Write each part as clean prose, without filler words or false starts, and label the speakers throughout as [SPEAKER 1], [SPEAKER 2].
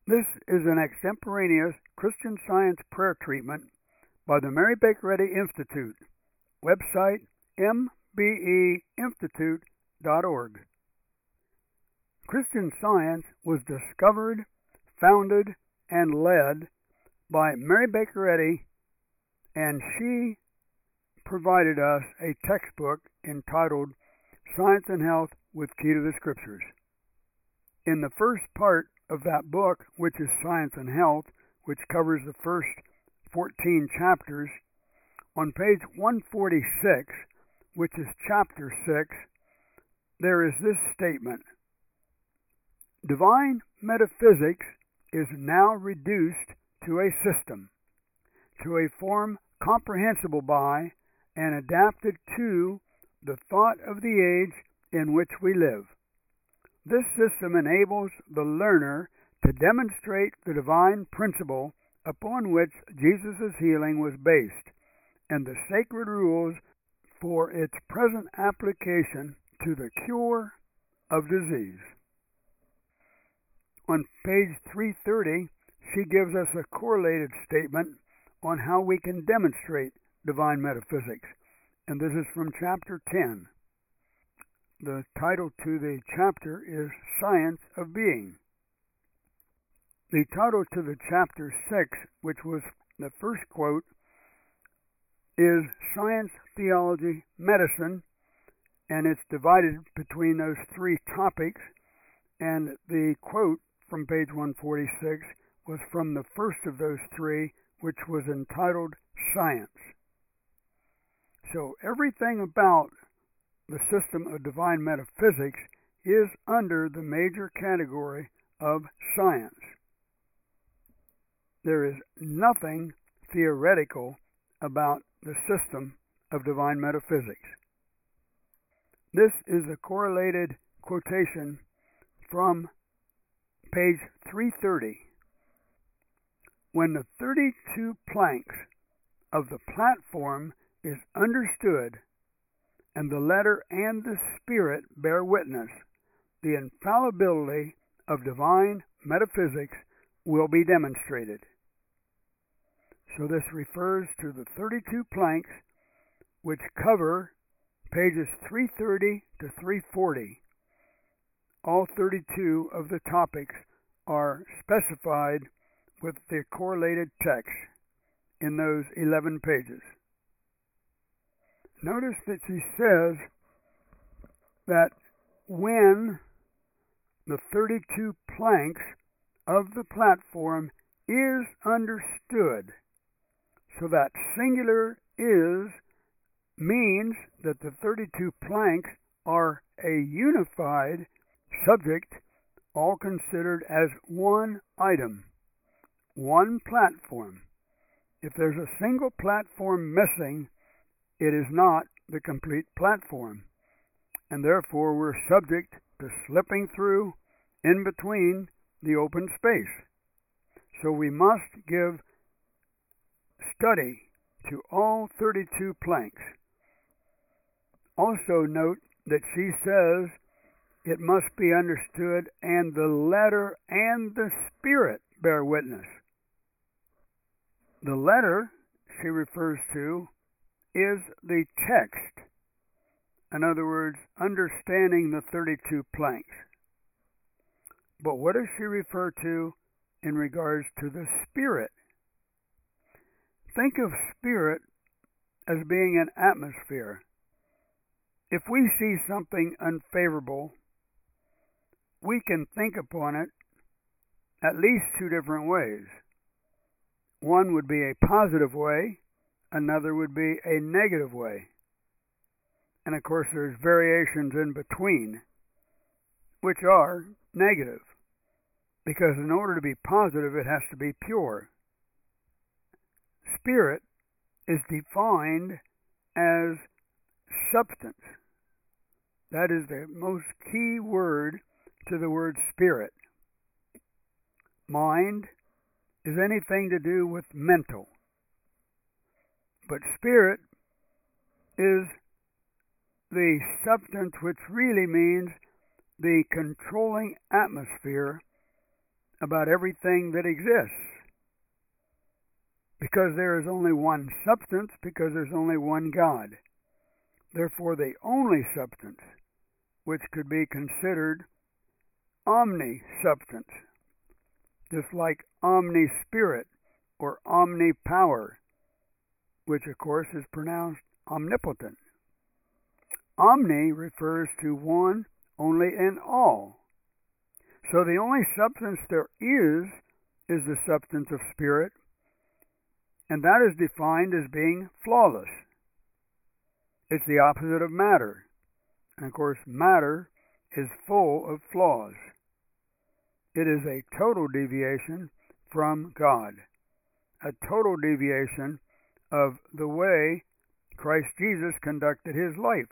[SPEAKER 1] This is an extemporaneous Christian Science prayer treatment by the Mary Baker Eddy Institute. Website mbeinstitute.org. Christian Science was discovered, founded, and led by Mary Baker Eddy, and she provided us a textbook entitled Science and Health with Key to the Scriptures. In the first part of that book, which is Science and Health, which covers the first 14 chapters, on page 146, which is chapter 6, there is this statement: Divine metaphysics is now reduced to a system, to a form comprehensible by and adapted to the thought of the age in which we live. This system enables the learner to demonstrate the divine principle upon which Jesus' healing was based, and the sacred rules for its present application to the cure of disease. On page 330, she gives us a correlated statement on how we can demonstrate divine metaphysics, and this is from chapter 10. The title to the chapter is Science of Being. The title to the chapter 6, which was the first quote, is Science, Theology, Medicine, and it's divided between those three topics, and the quote from page 146 was from the first of those three, which was entitled Science. So everything about the system of divine metaphysics is under the major category of science. There is nothing theoretical about the system of divine metaphysics. This is a correlated quotation from page 330. When the 32 planks of the platform is understood, and the letter and the spirit bear witness, the infallibility of divine metaphysics will be demonstrated. So this refers to the 32 planks which cover pages 330 to 340. All 32 of the topics are specified with the correlated text in those 11 pages. Notice that she says that when the 32 planks of the platform is understood, so that singular is means that the 32 planks are a unified subject, all considered as one item, one platform. If there's a single platform missing, it is not the complete platform, and therefore we're subject to slipping through in between the open space. So we must give study to all 32 planks. Also note that she says it must be understood and the letter and the spirit bear witness. The letter she refers to is the text. In other words, understanding the 32 planks. But what does she refer to in regards to the spirit? Think of spirit as being an atmosphere. If we see something unfavorable, we can think upon it at least two different ways. One would be a positive way, another would be a negative way. And of course there's variations in between, which are negative. Because in order to be positive, it has to be pure. Spirit is defined as substance. That is the most key word to the word spirit. Mind is anything to do with mental. But spirit is the substance which really means the controlling atmosphere about everything that exists. Because there is only one substance, because there's only one God. Therefore, the only substance which could be considered omni-substance, just like omni-spirit or omni-power, which of course is pronounced omnipotent. Omni refers to one, only, and all. So the only substance there is the substance of spirit, and that is defined as being flawless. It's the opposite of matter. And of course, matter is full of flaws. It is a total deviation from God, a total deviation of the way Christ Jesus conducted his life.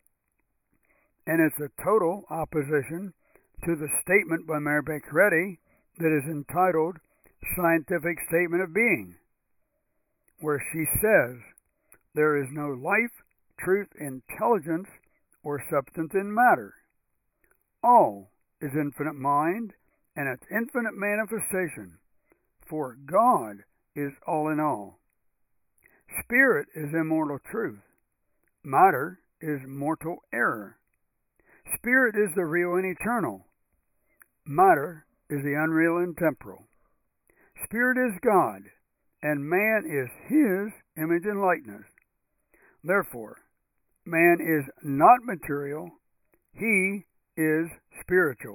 [SPEAKER 1] And it's a total opposition to the statement by Mary Baker Eddy that is entitled Scientific Statement of Being, where she says, there is no life, truth, intelligence, or substance in matter. All is infinite mind and its infinite manifestation, for God is all in all. Spirit is immortal truth. Matter is mortal error. Spirit is the real and eternal. Matter is the unreal and temporal. Spirit is God, and man is his image and likeness. Therefore, man is not material, he is spiritual.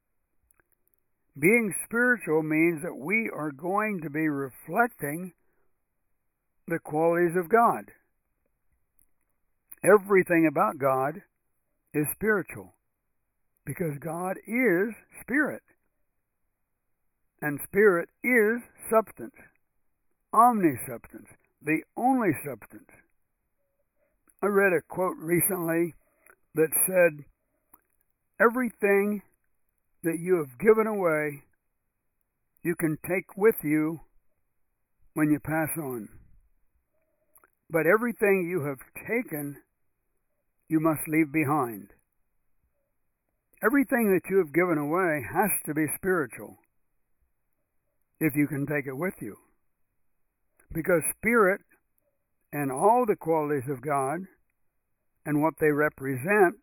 [SPEAKER 1] Being spiritual means that we are going to be reflecting the qualities of God. Everything about God is spiritual, because God is spirit, and spirit is substance, omni-substance, the only substance. I read a quote recently that said, everything that you have given away, you can take with you when you pass on. But everything you have taken, you must leave behind. Everything that you have given away has to be spiritual, if you can take it with you. Because spirit and all the qualities of God and what they represent,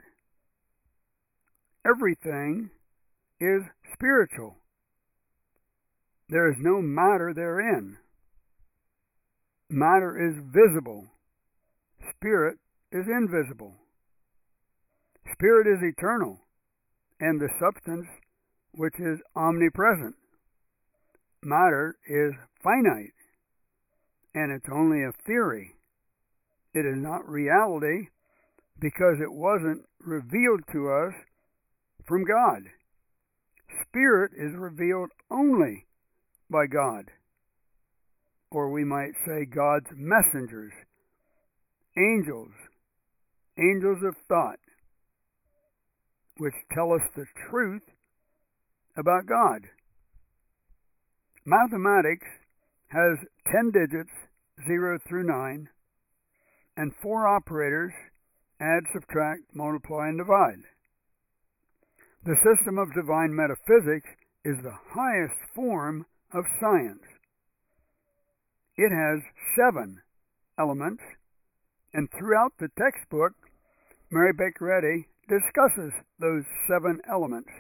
[SPEAKER 1] everything is spiritual. There is no matter therein. Matter is visible. Spirit is invisible. Spirit is eternal, and the substance which is omnipresent. Matter is finite, and it's only a theory. It is not reality because it wasn't revealed to us from God. Spirit is revealed only by God, or we might say God's messengers, angels of thought, which tell us the truth about God. Mathematics has 10 digits, 0 through 9, and 4 operators, add, subtract, multiply, and divide. The system of divine metaphysics is the highest form of science. It has 7 elements, and throughout the textbook, Mary Baker Eddy discusses those 7 elements.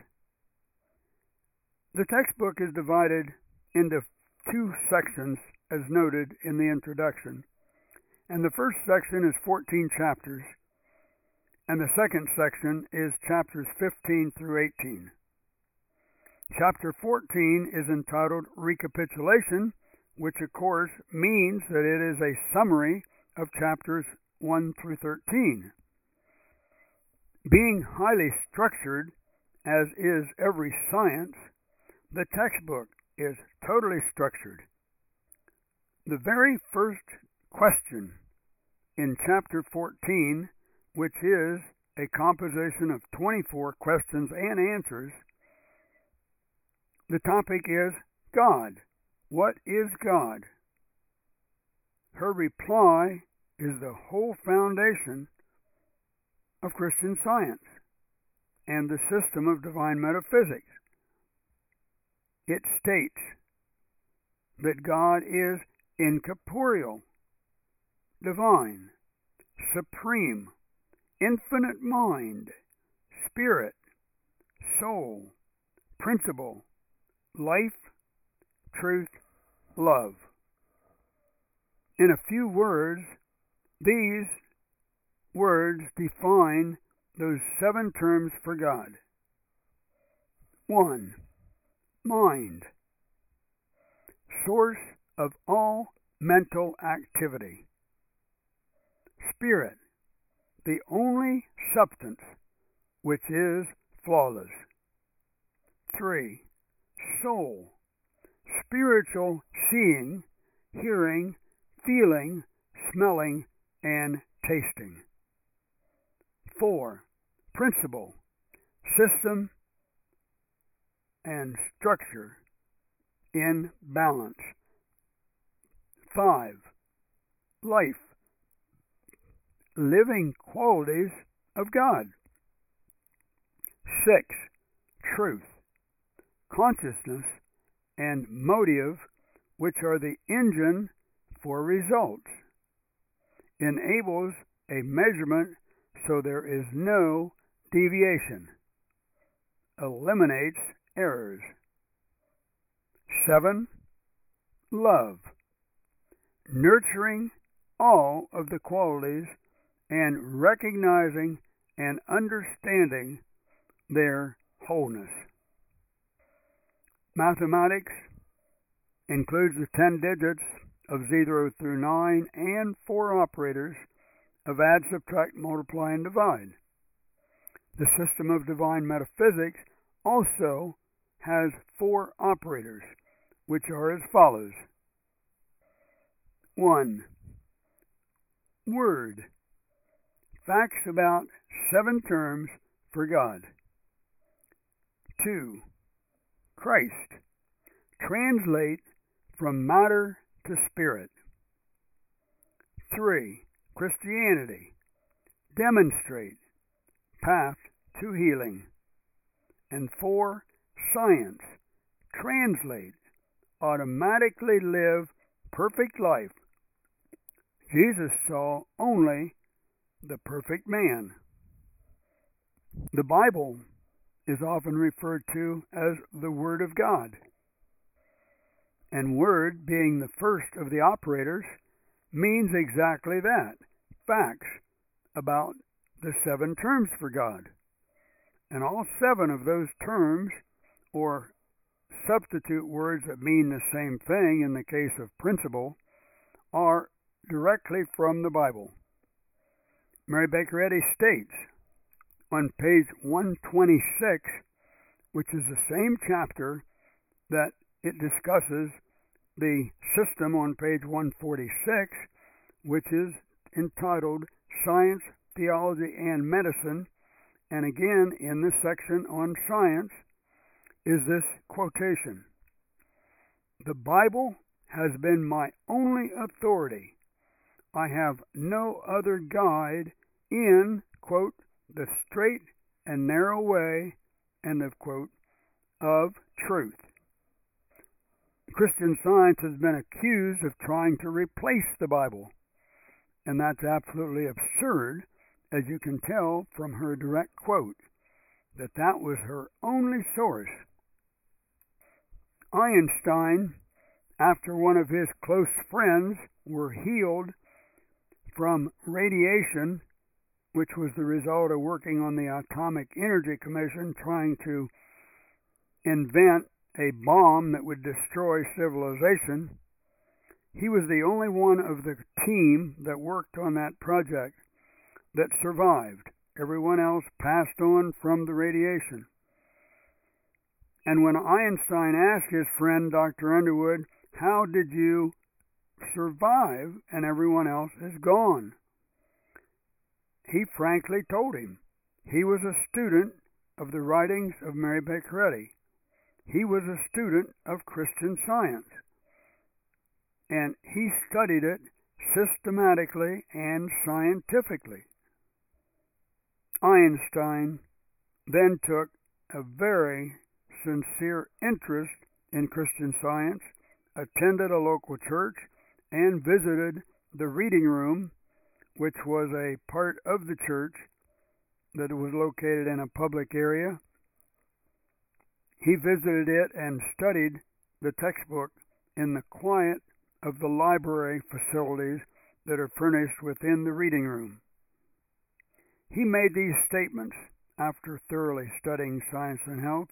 [SPEAKER 1] The textbook is divided into 2 sections, as noted in the introduction, and the first section is 14 chapters, and the second section is chapters 15 through 18. Chapter 14 is entitled Recapitulation, which of course means that it is a summary of chapters 1 through 13. Being highly structured, as is every science, the textbook is totally structured. The very first question in chapter 14, which is a composition of 24 questions and answers, the topic is God. What is God? Her reply is the whole foundation of Christian Science and the system of divine metaphysics. it states that God is incorporeal, divine, supreme, infinite mind, spirit, soul, principle, life, truth, love. In a few words, these words define those 7 terms for God. 1. Mind. Source of all mental activity. Spirit. The only substance which is flawless. 3. Soul. Spiritual seeing, hearing, feeling, smelling, and tasting. 4. Principle. System and structure in balance. 5. Life. Living qualities of God. 6. Truth. Consciousness and motive, which are the engine for results. Enables a measurement so there is no deviation. Eliminates errors. 7. Love. Nurturing all of the qualities and recognizing and understanding their wholeness. Mathematics includes the 10 digits of 0 through 9 and 4 operators of add, subtract, multiply, and divide. The system of divine metaphysics also has 4 operators, which are as follows. 1. Word. Facts about 7 terms for God. 2. Christ. Translate from matter to spirit. 3. Christianity. Demonstrate. Path to healing. And 4. Science. Translate. Automatically live perfect life. Jesus saw only the perfect man. The Bible is often referred to as the Word of God. And Word, being the first of the operators, means exactly that. Facts about the 7 terms for God. And all 7 of those terms, or substitute words that mean the same thing in the case of principle, are directly from the Bible. Mary Baker Eddy states on page 126, which is the same chapter that it discusses the system on page 146, which is entitled Science, Theology, and Medicine, and again in the section on science is this quotation: "The Bible has been my only authority. I have no other guide in," quote, "the straight and narrow way," end of quote, "of truth." Christian Science has been accused of trying to replace the Bible, and that's absolutely absurd, as you can tell from her direct quote, that was her only source. Einstein, after one of his close friends were healed from radiation, which was the result of working on the Atomic Energy Commission trying to invent a bomb that would destroy civilization, he was the only one of the team that worked on that project that survived. Everyone else passed on from the radiation. And when Einstein asked his friend, Dr. Underwood, "How did you survive and everyone else is gone?" he frankly told him he was a student of the writings of Mary Baker Eddy. He was a student of Christian Science, and he studied it systematically and scientifically. Einstein then took a very sincere interest in Christian Science, attended a local church, and visited the reading room, which was a part of the church that was located in a public area. He visited it and studied the textbook in the quiet of the library facilities that are furnished within the reading room. He made these statements after thoroughly studying science and health.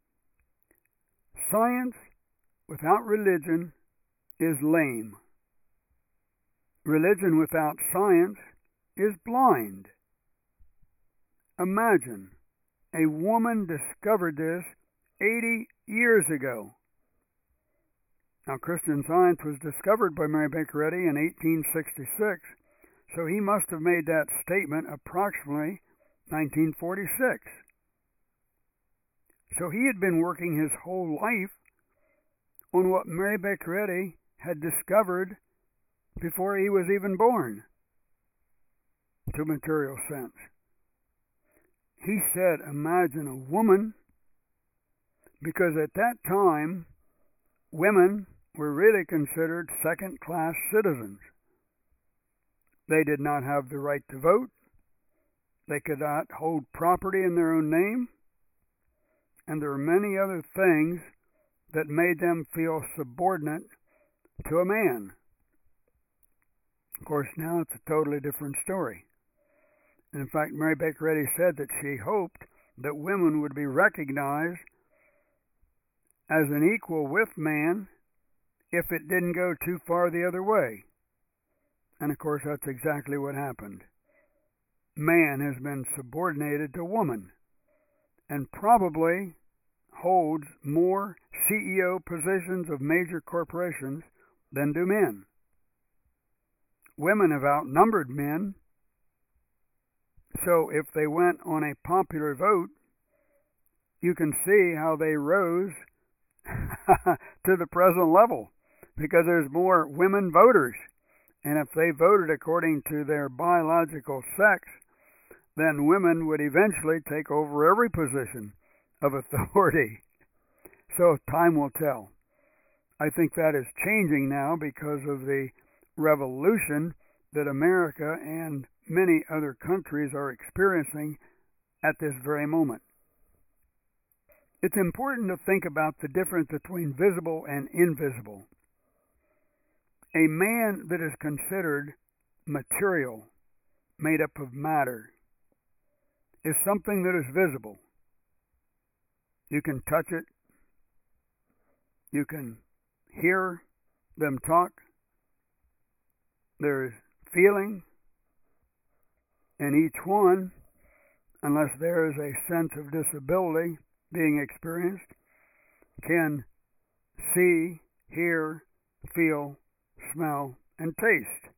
[SPEAKER 1] Science without religion is lame. Religion without science is blind. Imagine a woman discovered this 80 years ago. Now, Christian Science was discovered by Mary Baker Eddy in 1866, so he must have made that statement approximately 1946. So he had been working his whole life on what Mary Baker Eddy had discovered before he was even born, to material sense. He said, imagine a woman, because at that time, women were really considered second-class citizens. They did not have the right to vote. They could not hold property in their own name. And there were many other things that made them feel subordinate to a man. Of course, now it's a totally different story. In fact, Mary Baker Eddy said that she hoped that women would be recognized as an equal with man if it didn't go too far the other way. And of course, that's exactly what happened. Man has been subordinated to woman and probably holds more CEO positions of major corporations than do men. Women have outnumbered men, so if they went on a popular vote, you can see how they rose to the present level, because there's more women voters. And if they voted according to their biological sex, then women would eventually take over every position of authority. So time will tell. I think that is changing now because of the revolution that America and many other countries are experiencing at this very moment. It's important to think about the difference between visible and invisible. A man that is considered material, made up of matter, is something that is visible. You can touch it. You can hear them talk. There is feeling in each one, unless there is a sense of disability being experienced, can see, hear, feel, smell, and taste.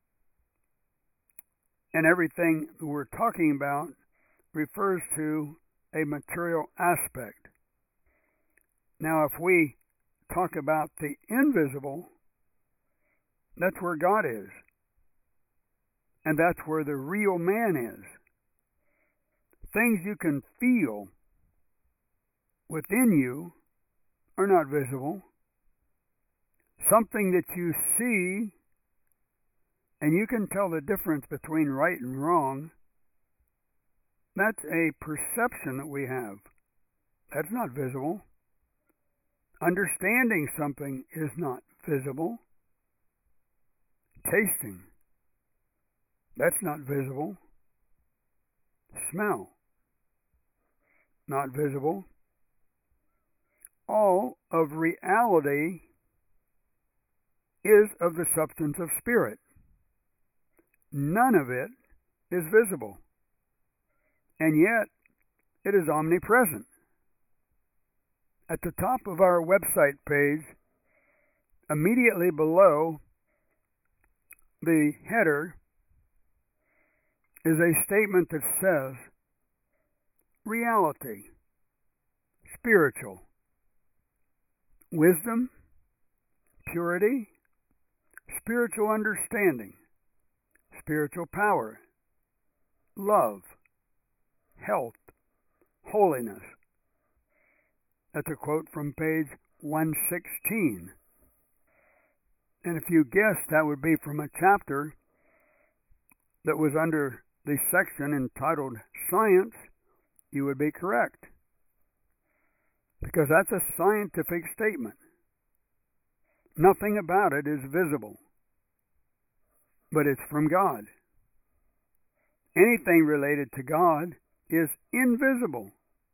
[SPEAKER 1] And everything we're talking about refers to a material aspect. Now, if we talk about the invisible, that's where God is. And that's where the real man is. Things you can feel within you are not visible. Something that you see, and you can tell the difference between right and wrong, that's a perception that we have. That's not visible. Understanding something is not visible. Tasting, that's not visible. Smell, not visible. All of reality is of the substance of spirit. None of it is visible. And yet, it is omnipresent. At the top of our website page, immediately below the header, is a statement that says, reality, spiritual, wisdom, purity, spiritual understanding, spiritual power, love, health, holiness. That's a quote from page 1:16. And if you guessed that would be from a chapter that was under the section entitled Science, you would be correct. Because that's a scientific statement. Nothing about it is visible, but it's from God. Anything related to God is invisible.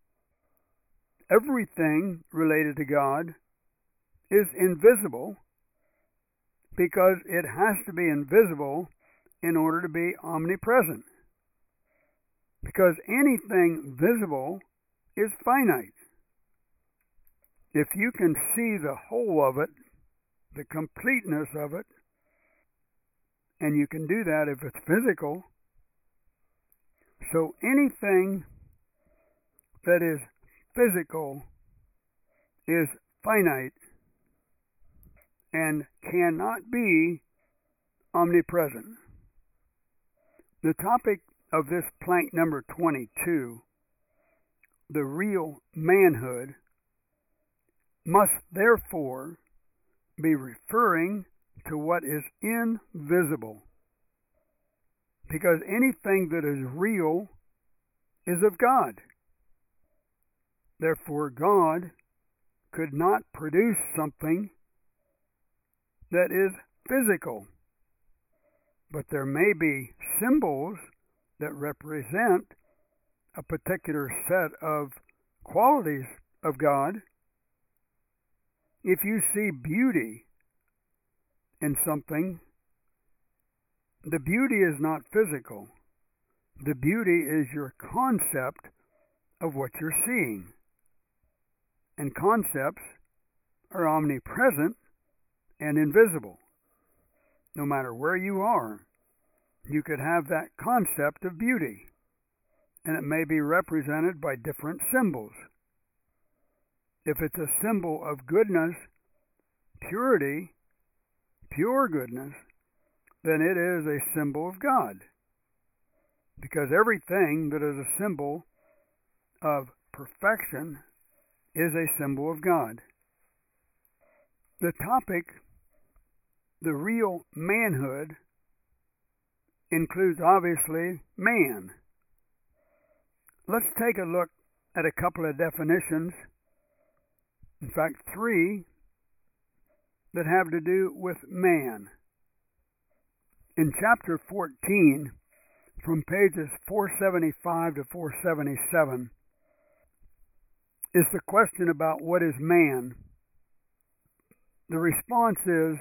[SPEAKER 1] Everything related to God is invisible because it has to be invisible in order to be omnipresent. Because anything visible is finite. If you can see the whole of it, the completeness of it, and you can do that if it's physical, so anything that is physical is finite and cannot be omnipresent. The topic of this plank number 22, the real manhood, must therefore be referring to what is invisible. Because anything that is real is of God. Therefore, God could not produce something that is physical. But there may be symbols that represent a particular set of qualities of God. If you see beauty in something, the beauty is not physical. The beauty is your concept of what you're seeing. And concepts are omnipresent and invisible. No matter where you are, you could have that concept of beauty, and it may be represented by different symbols. If it's a symbol of goodness, purity, pure goodness, then it is a symbol of God. Because everything that is a symbol of perfection is a symbol of God. The topic, the real manhood, includes obviously man. Let's take a look at a couple of definitions, in fact 3, that have to do with man. In chapter 14, from pages 475 to 477, is the question about what is man. The response is,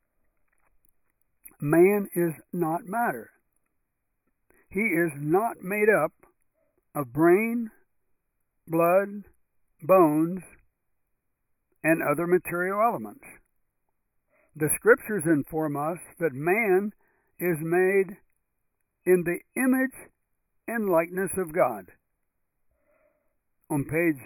[SPEAKER 1] man is not matter. He is not made up of brain, blood, bones, and other material elements. The scriptures inform us that man is made in the image and likeness of God. On page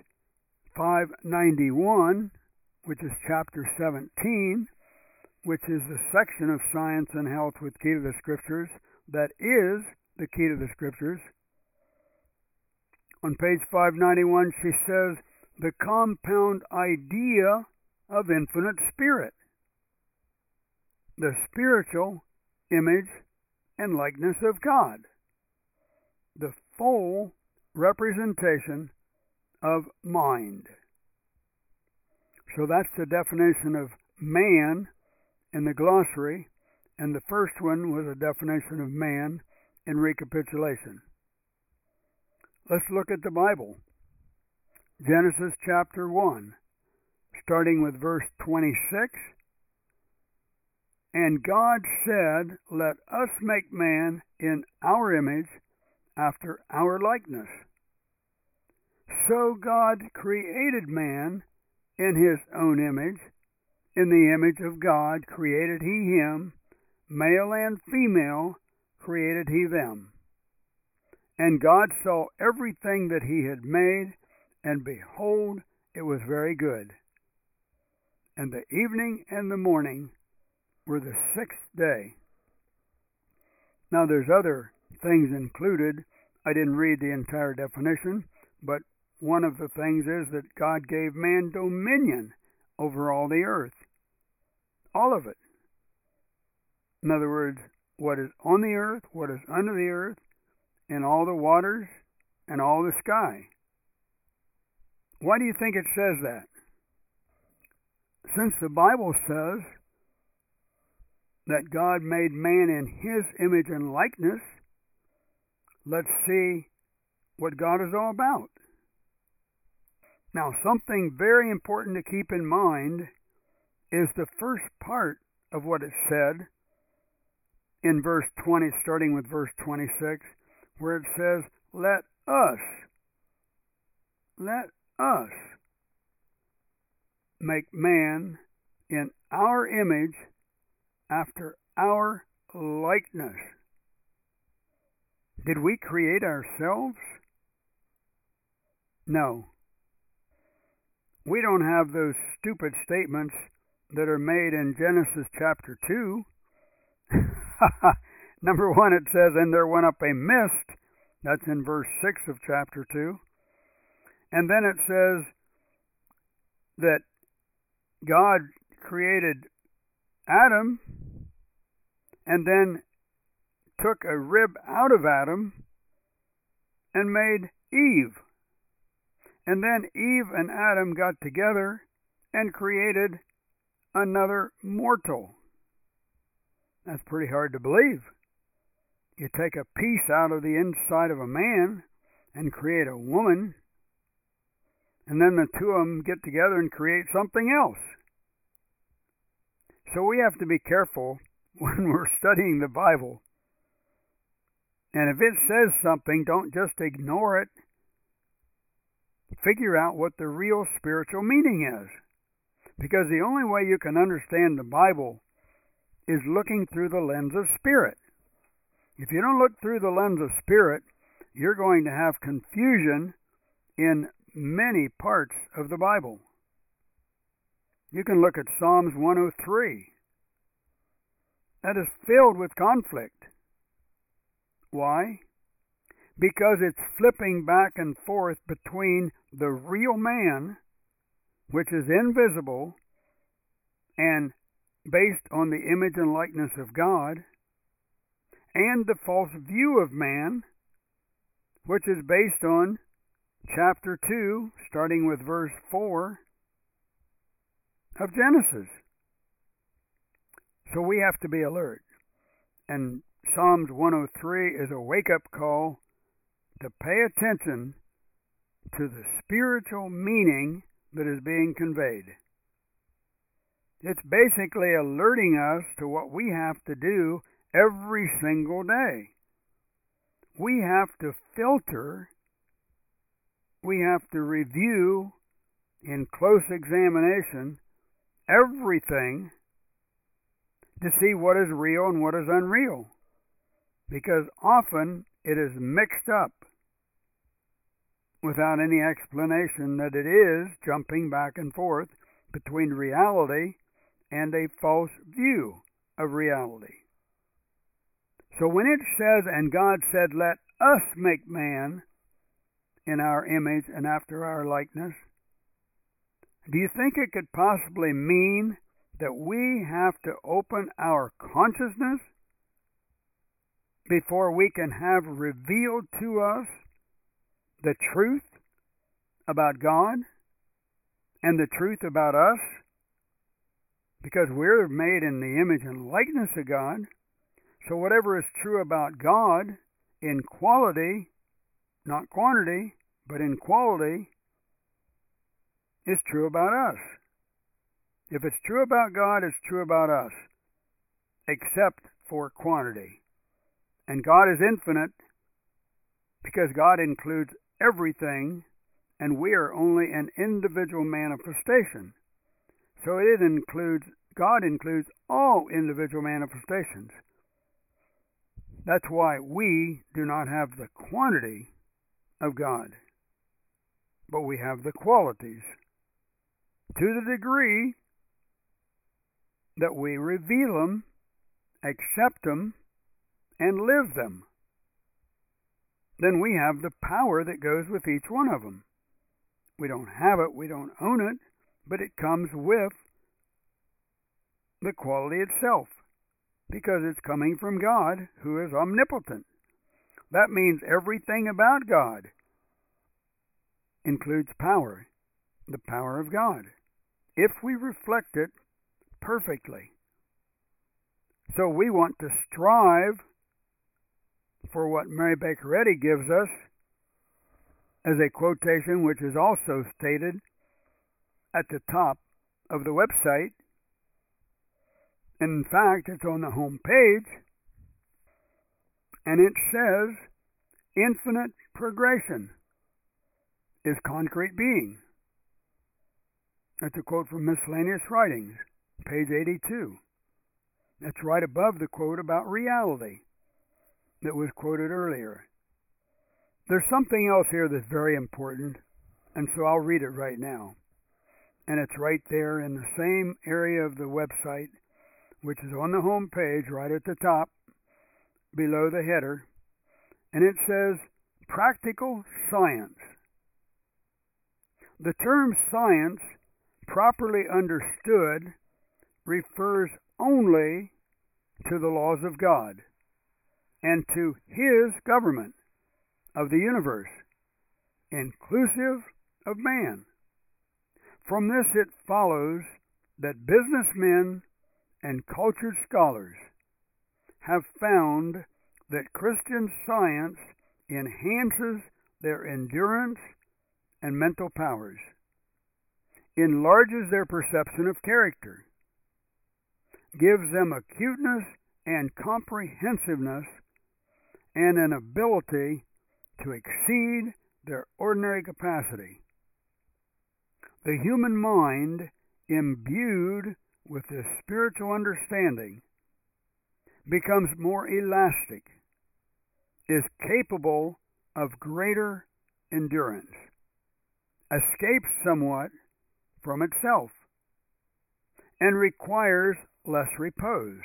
[SPEAKER 1] 591, which is chapter 17, which is the section of Science and Health with Key to the Scriptures that is the key to the Scriptures. On page 591, she says, the compound idea of infinite spirit, the spiritual image and likeness of God, the full representation of mind. So that's the definition of man in the glossary, and the first one was a definition of man in recapitulation. Let's look at the Bible. Genesis chapter 1, starting with verse 26. And God said, let us make man in our image, after our likeness. So God created man in his own image. In the image of God created he him, male and female created he them. And God saw everything that he had made, and behold, it was very good. And the evening and the morning were the 6th day. Now there's other things included. I didn't read the entire definition, but one of the things is that God gave man dominion over all the earth. All of it. In other words, what is on the earth, what is under the earth, and all the waters, and all the sky. Why do you think it says that? Since the Bible says that God made man in His image and likeness, let's see what God is all about. Now, something very important to keep in mind is the first part of what it said in verse 20, starting with verse 26, where it says, let us make man in our image after our likeness. Did we create ourselves? No. We don't have those stupid statements that are made in Genesis chapter 2. Number 1, it says, and there went up a mist. That's in verse 6 of chapter 2. And then it says that God created Adam and then took a rib out of Adam and made Eve. And then Eve and Adam got together and created another mortal. That's pretty hard to believe. You take a piece out of the inside of a man and create a woman, and then the two of them get together and create something else. So we have to be careful when we're studying the Bible. And if it says something, don't just ignore it. Figure out what the real spiritual meaning is. Because the only way you can understand the Bible is looking through the lens of Spirit. If you don't look through the lens of Spirit, you're going to have confusion in many parts of the Bible. You can look at Psalms 103. That is filled with conflict. Why? Because it's flipping back and forth between the real man, which is invisible and based on the image and likeness of God, and the false view of man, which is based on chapter 2, starting with verse 4 of Genesis. So we have to be alert. And Psalms 103 is a wake-up call to pay attention to the spiritual meaning that is being conveyed. It's basically alerting us to what we have to do every single day. We have to filter, we have to review in close examination everything to see what is real and what is unreal. Because often it is mixed up without any explanation that it is jumping back and forth between reality and a false view of reality. So when it says, and God said, let us make man in our image and after our likeness, do you think it could possibly mean that we have to open our consciousness before we can have revealed to us the truth about God and the truth about us? Because we're made in the image and likeness of God. So whatever is true about God in quality, not quantity, but in quality, is true about us. If it's true about God, it's true about us, except for quantity. And God is infinite because God includes everything, and we are only an individual manifestation. So God includes all individual manifestations. That's why we do not have the quantity of God, but we have the qualities, to the degree that we reveal them, accept them, and live them. Then we have the power that goes with each one of them. We don't have it, we don't own it, but it comes with the quality itself, because it's coming from God, who is omnipotent. That means everything about God includes power, the power of God, if we reflect it perfectly. So we want to strive for what Mary Baker Eddy gives us as a quotation, which is also stated at the top of the website. In fact, it's on the home page, and it says, "Infinite progression is concrete being." That's a quote from Miscellaneous Writings, page 82. That's right above the quote about reality that was quoted earlier. There's something else here that's very important, and so I'll read it right now. And it's right there in the same area of the website, which is on the home page right at the top, below the header. And it says, "Practical science." The term science, properly understood, refers only to the laws of God and to His government of the universe, inclusive of man. From this it follows that businessmen and cultured scholars have found that Christian science enhances their endurance and mental powers, enlarges their perception of character, gives them acuteness and comprehensiveness, and an ability to exceed their ordinary capacity. The human mind, imbued with this spiritual understanding, becomes more elastic, is capable of greater endurance, escapes somewhat from itself, and requires less repose.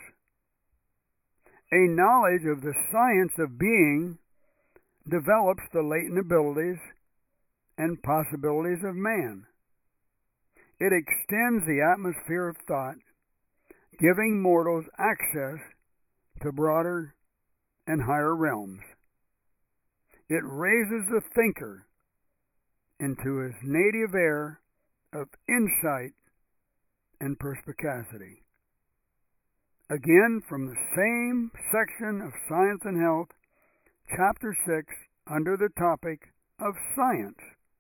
[SPEAKER 1] A knowledge of the science of being develops the latent abilities and possibilities of man. It extends the atmosphere of thought, giving mortals access to broader and higher realms. It raises the thinker into his native air of insight and perspicacity. Again, from the same section of Science and Health, Chapter 6, under the topic of Science,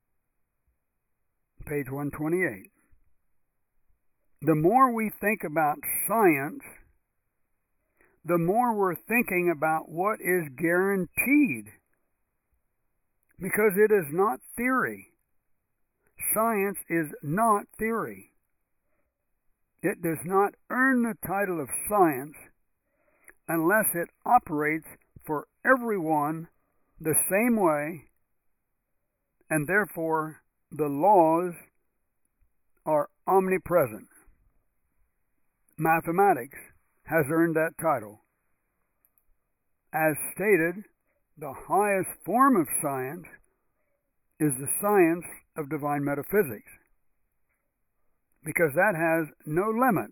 [SPEAKER 1] page 128. The more we think about science, the more we're thinking about what is guaranteed, because it is not theory. Science is not theory. It does not earn the title of science unless it operates for everyone the same way, and therefore the laws are omnipresent. Mathematics has earned that title. As stated, the highest form of science is the science of divine metaphysics, because that has no limit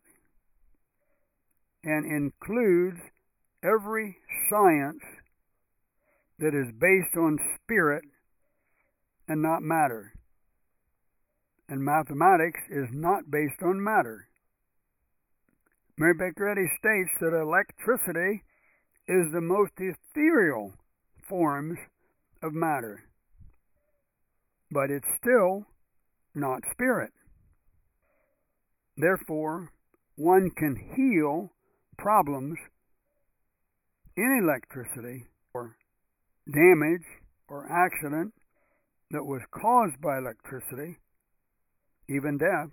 [SPEAKER 1] and includes every science that is based on spirit and not matter. And mathematics is not based on matter. Mary Baker Eddy states that electricity is the most ethereal forms of matter, but it's still not spirit. Therefore, one can heal problems in electricity or damage or accident that was caused by electricity, even death,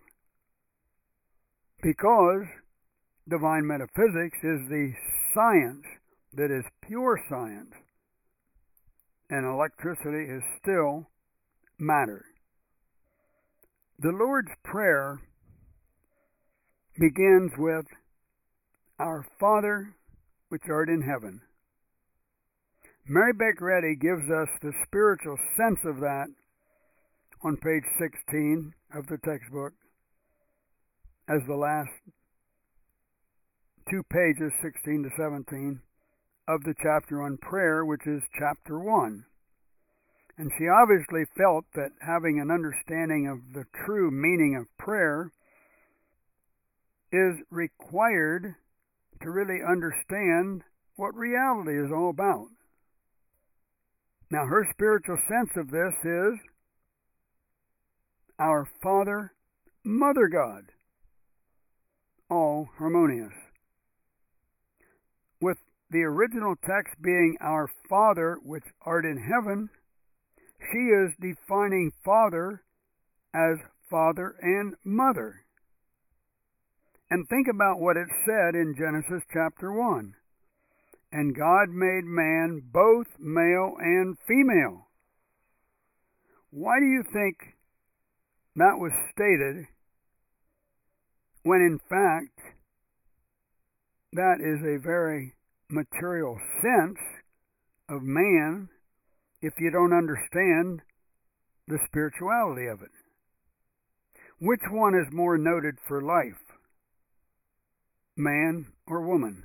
[SPEAKER 1] because divine metaphysics is the science that is pure science, and electricity is still matter. The Lord's Prayer begins with, "Our Father, which art in heaven." Mary Baker Eddy gives us the spiritual sense of that on page 16 of the textbook, as the last 2 pages, 16 to 17, of the chapter on prayer, which is chapter 1. And she obviously felt that having an understanding of the true meaning of prayer is required to really understand what reality is all about. Now, her spiritual sense of this is our Father, Mother God, all harmonious. With the original text being our Father which art in heaven, she is defining Father as Father and Mother. And think about what it said in Genesis chapter 1. And God made man both male and female. Why do you think that was stated when in fact that is a very material sense of man if you don't understand the spirituality of it? Which one is more noted for life, man or woman?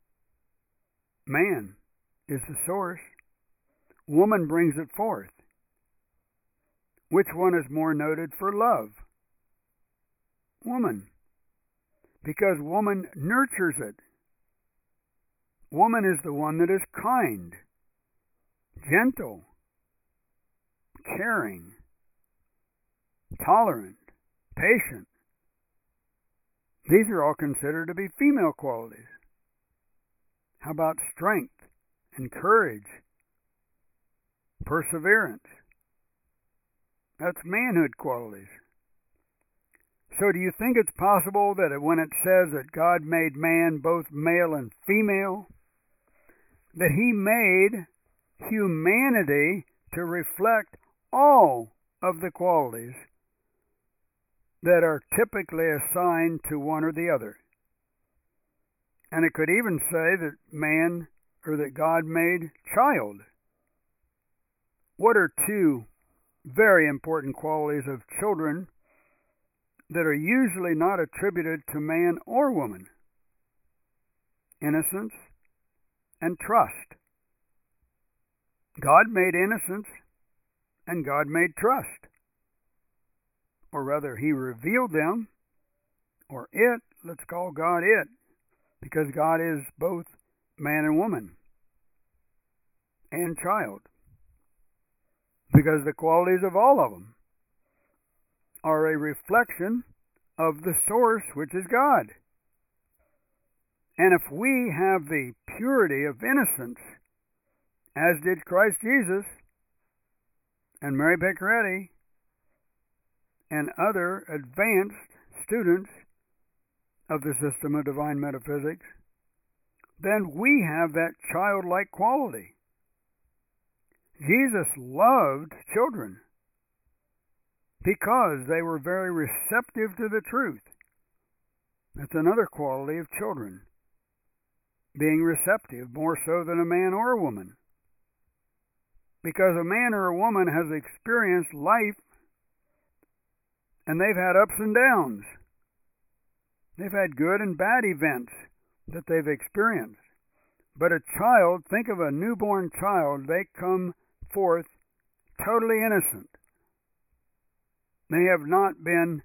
[SPEAKER 1] Man is the source. Woman brings it forth. Which one is more noted for love? Woman. Because woman nurtures it. Woman is the one that is kind, gentle, caring, tolerant, patient. These are all considered to be female qualities. How about strength and courage, perseverance? That's manhood qualities. So do you think it's possible that when it says that God made man both male and female, that he made humanity to reflect all of the qualities that are typically assigned to one or the other? And it could even say that man, or that God made child. What are two very important qualities of children that are usually not attributed to man or woman? Innocence and trust. God made innocence and God made trust. Or rather, he revealed them, or it, let's call God it, because God is both man and woman and child. Because the qualities of all of them are a reflection of the source, which is God. And if we have the purity of innocence, as did Christ Jesus and Mary Beccaretti and other advanced students of the system of divine metaphysics, then we have that childlike quality. Jesus loved children because they were very receptive to the truth. That's another quality of children, being receptive, more so than a man or a woman. Because a man or a woman has experienced life, and they've had ups and downs. They've had good and bad events that they've experienced. But a child, think of a newborn child, they come forth totally innocent. They have not been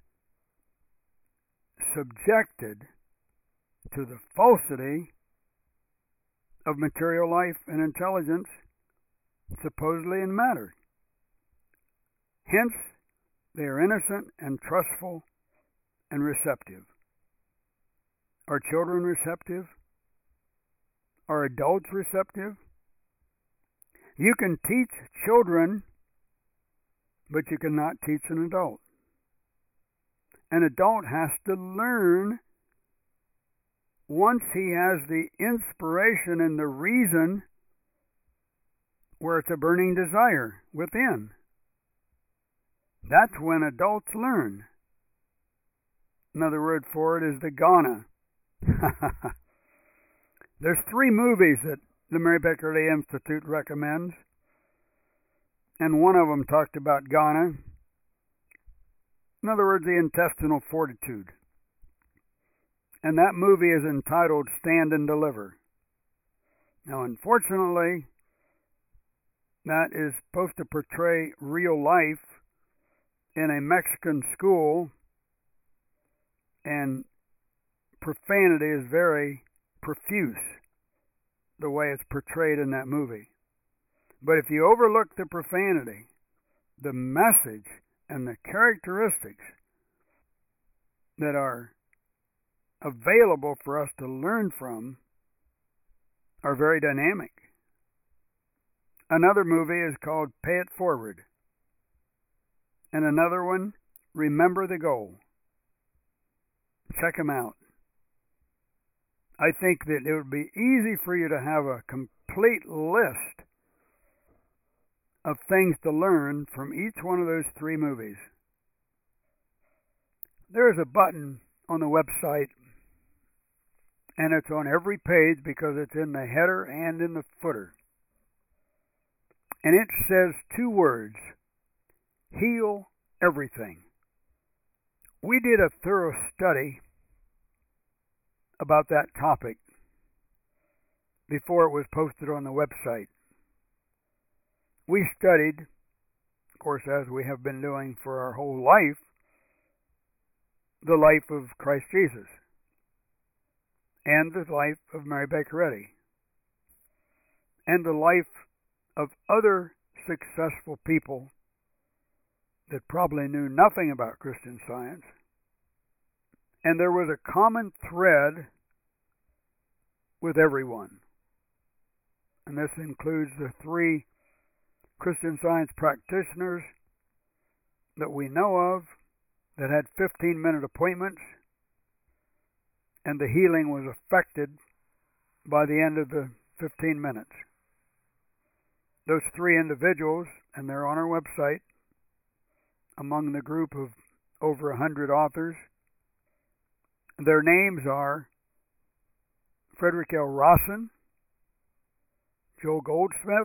[SPEAKER 1] subjected to the falsity of material life and intelligence, supposedly in matter. Hence, they are innocent and trustful and receptive. Are children receptive? Are adults receptive? You can teach children, but you cannot teach an adult. An adult has to learn once he has the inspiration and the reason where it's a burning desire within. That's when adults learn. Another word for it is the ghana. There's 3 movies that the Mary Beccaretti Institute recommends, and one of them talked about ghana. In other words, the intestinal fortitude. and that movie is entitled Stand and Deliver. Now, unfortunately, that is supposed to portray real life in a Mexican school, and profanity is very profuse the way it's portrayed in that movie. But if you overlook the profanity, the message and the characteristics that are available for us to learn from are very dynamic. Another movie is called Pay It Forward. And another one, Remember the Goal. Check them out. I think that it would be easy for you to have a complete list of things to learn from each one of those three movies. There is a button on the website, and it's on every page because it's in the header and in the footer. And it says two words: Heal Everything. We did a thorough study about that topic before it was posted on the website. We studied, of course, as we have been doing for our whole life, the life of Christ Jesus and the life of Mary Baker Eddy and the life of other successful people that probably knew nothing about Christian Science. And there was a common thread with everyone. And this includes the three Christian Science practitioners that we know of that had 15-minute appointments, and the healing was effected by the end of the 15 minutes. Those three individuals, and they're on our website, among the group of over 100 authors, their names are Frederick L. Rawson, Joel Goldsmith,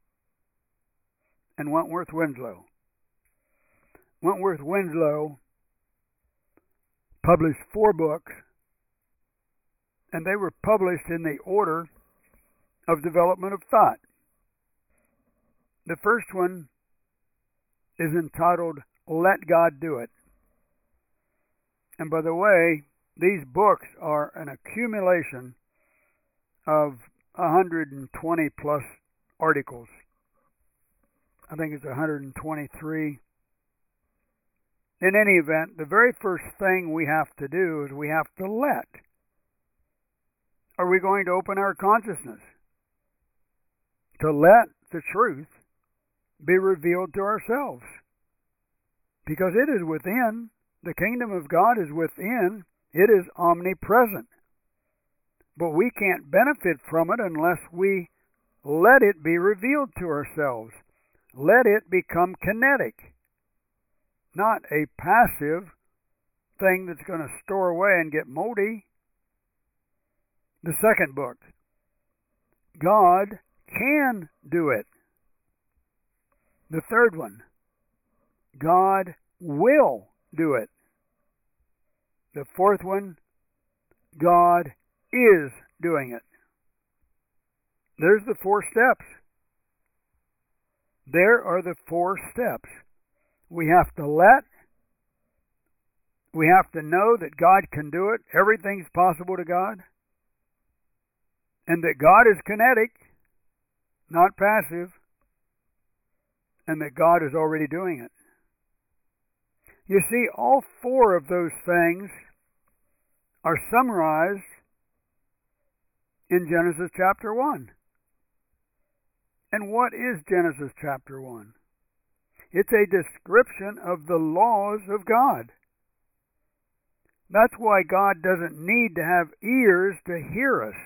[SPEAKER 1] and Wentworth Winslow. Wentworth Winslow published 4 books, and they were published in the order of development of thought. The first one is entitled Let God Do It. And by the way, these books are an accumulation of 120 plus articles. I think it's 123. In any event, the very first thing we have to do is we have to let. Are we going to open our consciousness to let the truth be revealed to ourselves? Because it is within. The kingdom of God is within. It is omnipresent. But we can't benefit from it unless we let it be revealed to ourselves. Let it become kinetic, not a passive thing that's going to store away and get moldy. The second book, God Can Do It. The third one, God Will Do It. The fourth one, God Is Doing It. There's the 4 steps. There are the 4 steps. We have to let. We have to know that God can do it. Everything's possible to God. And that God is kinetic, not passive. And that God is already doing it. You see, all 4 of those things are summarized in Genesis chapter 1. And what is Genesis chapter 1? It's a description of the laws of God. That's why God doesn't need to have ears to hear us.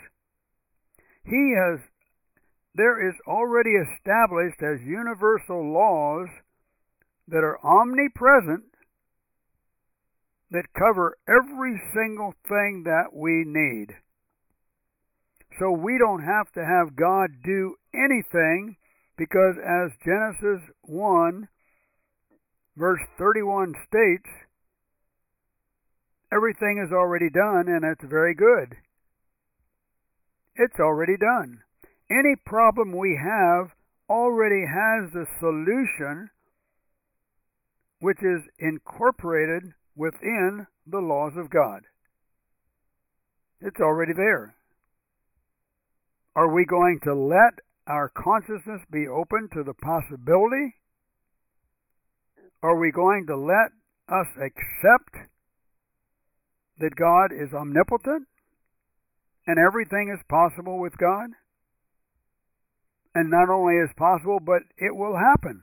[SPEAKER 1] There is already established as universal laws that are omnipresent, that cover every single thing that we need. So we don't have to have God do anything, because as Genesis 1 verse 31 states, Everything is already done, and it's very good. It's already done. Any problem we have already has the solution, which is incorporated within the laws of God. It's already there. Are we going to let our consciousness be open to the possibility? Are we going to let us accept that God is omnipotent and everything is possible with God? And not only is possible, but it will happen.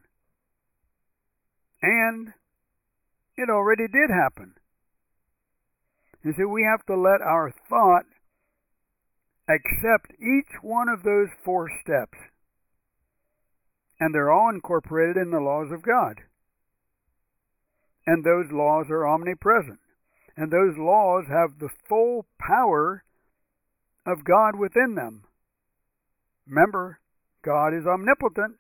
[SPEAKER 1] And it already did happen. You see, we have to let our thought accept each one of those 4 steps. And they're all incorporated in the laws of God. And those laws are omnipresent. And those laws have the full power of God within them. Remember, God is omnipotent.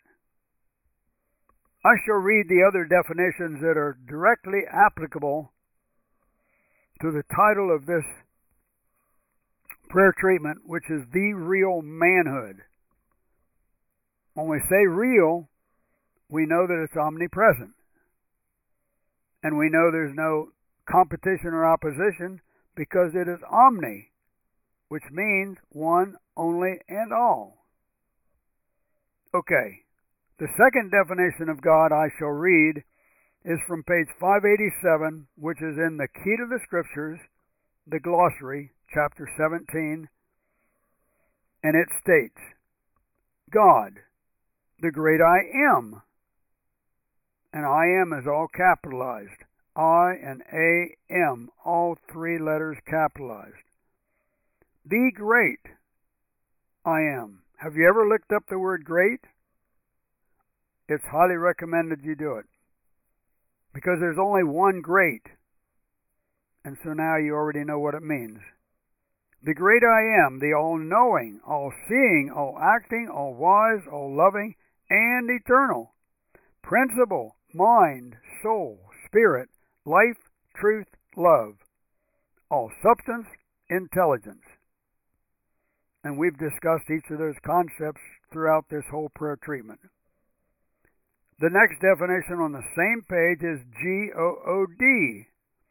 [SPEAKER 1] I shall read the other definitions that are directly applicable to the title of this prayer treatment, which is The Real Manhood. When we say real, we know that it's omnipresent. And we know there's no competition or opposition because it is omni, which means one, only, and all. Okay, the second definition of God I shall read is from page 587, which is in the Key to the Scriptures, the glossary, chapter 17, and it states, God, the great I am, and I am is all capitalized, I and A-M, all 3 letters capitalized. The great I am. Have you ever looked up the word great? It's highly recommended you do it, because there's only one great, and so now you already know what it means. The great I am, the all-knowing, all-seeing, all-acting, all-wise, all-loving, and eternal. Principle, mind, soul, spirit, life, truth, love. All-substance, intelligence. And we've discussed each of those concepts throughout this whole prayer treatment. The next definition on the same page is G-O-O-D.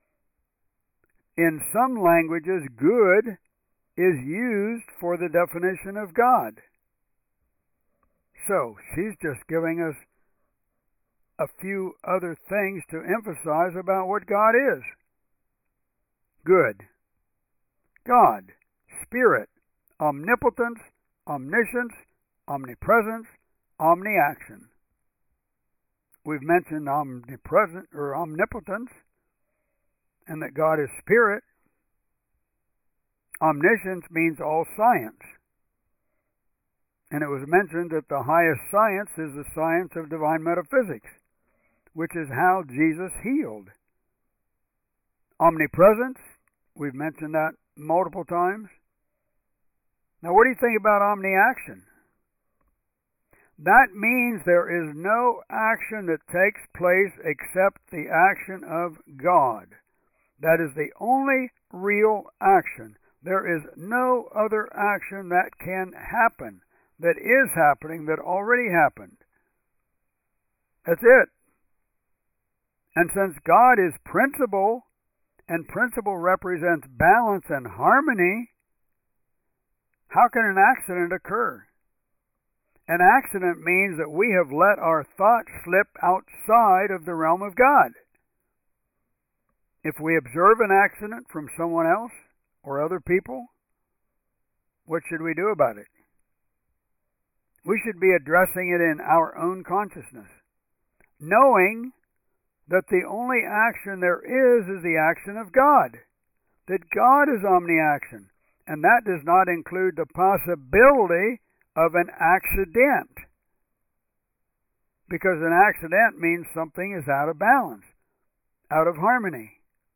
[SPEAKER 1] In some languages, good is used for the definition of God. So, she's just giving us a few other things to emphasize about what God is. Good. God, Spirit, omnipotence, omniscience, omnipresence, omniaction. We've mentioned omnipresent or omnipotence, and that God is Spirit. Omniscience means all science. And it was mentioned that the highest science is the science of divine metaphysics, which is how Jesus healed. Omnipresence, we've mentioned that multiple times. Now, what do you think about omniaction? That means there is no action that takes place except the action of God. That is the only real action. There is no other action that can happen, that is happening, that already happened. That's it. And since God is principle, and principle represents balance and harmony, how can an accident occur? An accident means that we have let our thoughts slip outside of the realm of God. If we observe an accident from someone else or other people, what should we do about it? We should be addressing it in our own consciousness, knowing that the only action there is the action of God, that God is omni-action, and that does not include the possibility of an accident, because an accident means something is out of balance, out of harmony.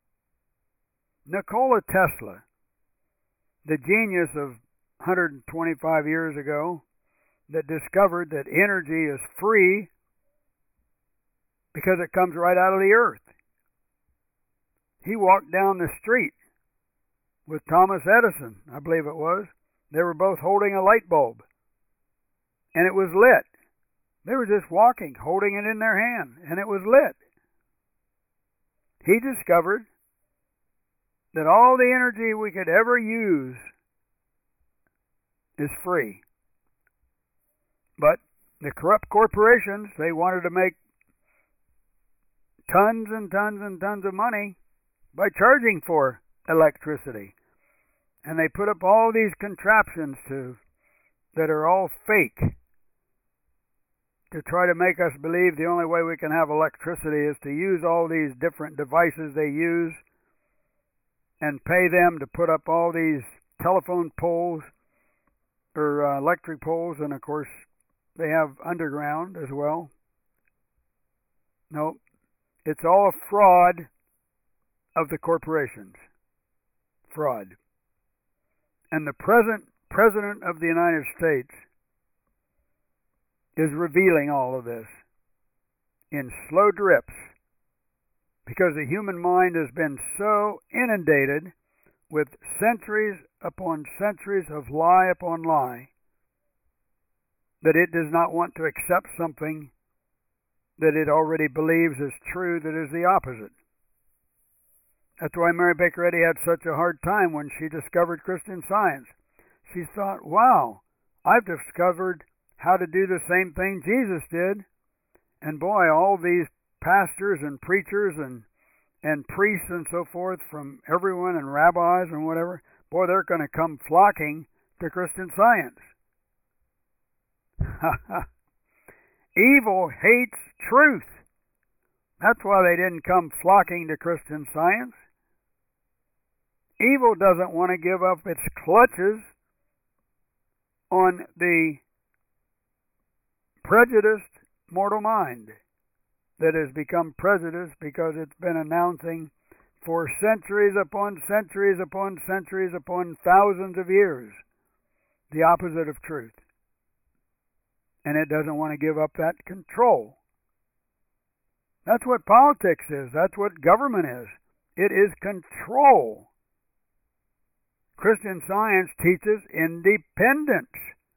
[SPEAKER 1] Nikola Tesla, the genius of 125 years ago, that discovered that energy is free because it comes right out of the earth. He walked down the street with Thomas Edison, I believe it was. They were both holding a light bulb, and it was lit. They were just walking, holding it in their hand, and it was lit. He discovered that all the energy we could ever use is free. But the corrupt corporations, they wanted to make tons and tons and tons of money by charging for electricity. And they put up all these contraptions that are all fake to try to make us believe the only way we can have electricity is to use all these different devices they use and pay them to put up all these telephone poles or electric poles, and of course they have underground as well. No, it's all a fraud of the corporations. Fraud. And the present President of the United States is revealing all of this in slow drips because the human mind has been so inundated with centuries upon centuries of lie upon lie that it does not want to accept something that it already believes is true that is the opposite. That's why Mary Baker Eddy had such a hard time when she discovered Christian Science. She thought, wow, I've discovered how to do the same thing Jesus did. And boy, all these pastors and preachers and priests and so forth from everyone and rabbis and whatever, boy, they're going to come flocking to Christian Science. Evil hates truth. That's why they didn't come flocking to Christian Science. Evil doesn't want to give up its clutches on the prejudiced mortal mind that has become prejudiced because it's been announcing for centuries upon centuries upon centuries upon thousands of years the opposite of truth. And it doesn't want to give up that control. That's what politics is. That's what government is. It is control. Christian Science teaches independence.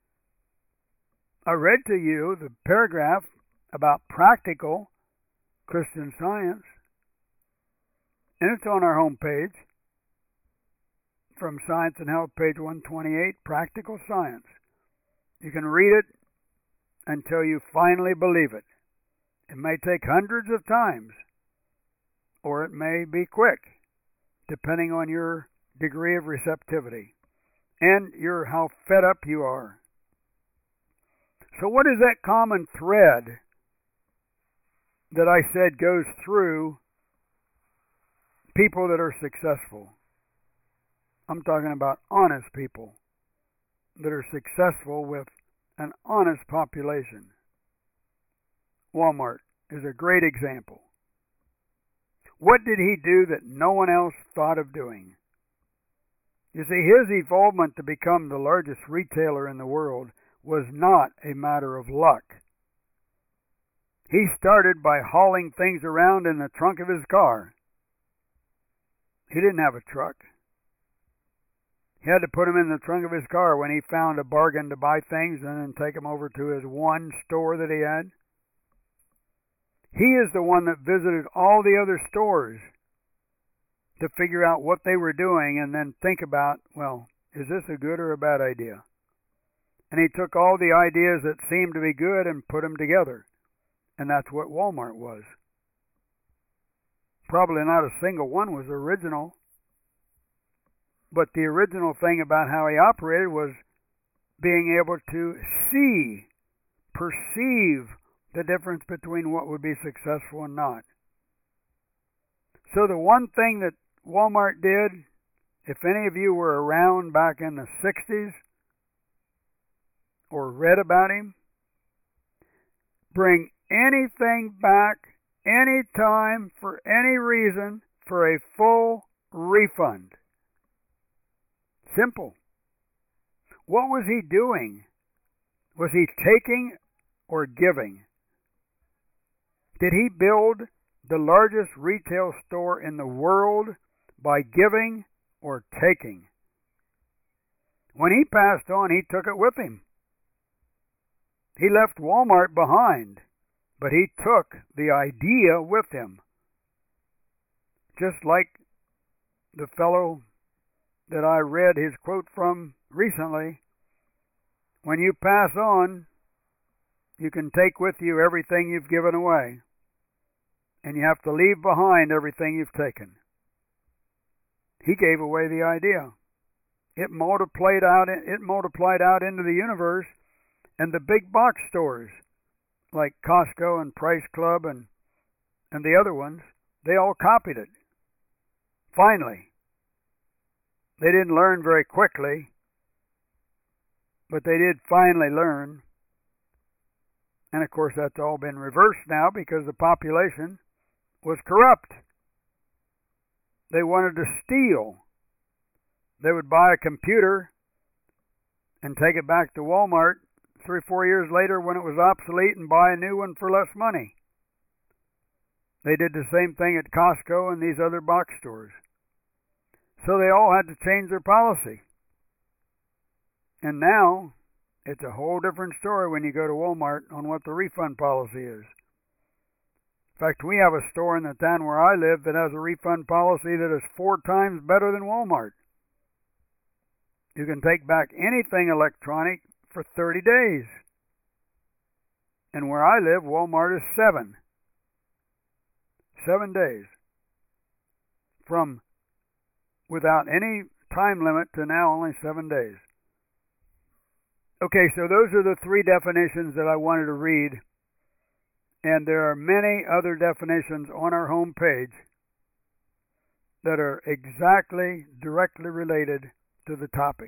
[SPEAKER 1] I read to you the paragraph about practical Christian Science, and it's on our homepage from Science and Health, page 128, Practical Science. You can read it until you finally believe it. It may take hundreds of times, or it may be quick, depending on your degree of receptivity and how fed up you are. So what is that common thread that I said goes through people that are successful? I'm talking about honest people that are successful with an honest population. Walmart is a great example. What did he do that no one else thought of doing? You see, his evolvement to become the largest retailer in the world was not a matter of luck. He started by hauling things around in the trunk of his car. He didn't have a truck. He had to put them in the trunk of his car when he found a bargain to buy things and then take them over to his one store that he had. He is the one that visited all the other stores to figure out what they were doing and then think about, well, is this a good or a bad idea? And he took all the ideas that seemed to be good and put them together. And that's what Walmart was. Probably not a single one was original. But the original thing about how he operated was being able to see, perceive the difference between what would be successful and not. So the one thing that Walmart did, if any of you were around back in the 60s or read about him, bring anything back, anytime, for any reason, for a full refund. Simple. What was he doing? Was he taking or giving? Did he build the largest retail store in the world by giving or taking. When he passed on, he took it with him. He left Walmart behind, but he took the idea with him. Just like the fellow that I read his quote from recently, when you pass on, you can take with you everything you've given away, and you have to leave behind everything you've taken. He gave away the idea. It multiplied out into the universe, and the big box stores like Costco and Price Club and the other ones, they all copied it. Finally, they didn't learn very quickly, but they did finally learn. And of course, that's all been reversed now because the population was corrupt. They wanted to steal. They would buy a computer and take it back to Walmart 3 or 4 years later when it was obsolete and buy a new one for less money. They did the same thing at Costco and these other box stores. So they all had to change their policy. And now it's a whole different story when you go to Walmart on what the refund policy is. In fact, we have a store in the town where I live that has a refund policy that is 4 times better than Walmart. You can take back anything electronic for 30 days. And where I live, Walmart is 7. 7 days. From without any time limit to now only 7 days. Okay, so those are the 3 definitions that I wanted to read. And there are many other definitions on our home page that are exactly, directly related to the topic.